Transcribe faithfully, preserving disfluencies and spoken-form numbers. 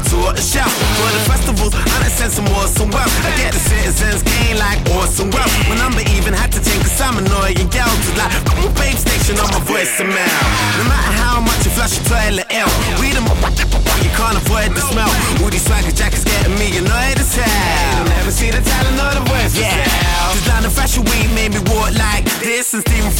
tour a show. For the festivals, I done sent some awesome wealth. I get the citizens gain like awesome wealth. My number even had to change cause I'm annoying girls. It's like, babe station on my voice and mail. No matter how much you flush your toilet ill, we the you can't avoid the smell. All these swagger jackets getting me annoyed as hell. Never see the talent or the voice. Yeah, cause down the fashion week made me walk like this. And Stephen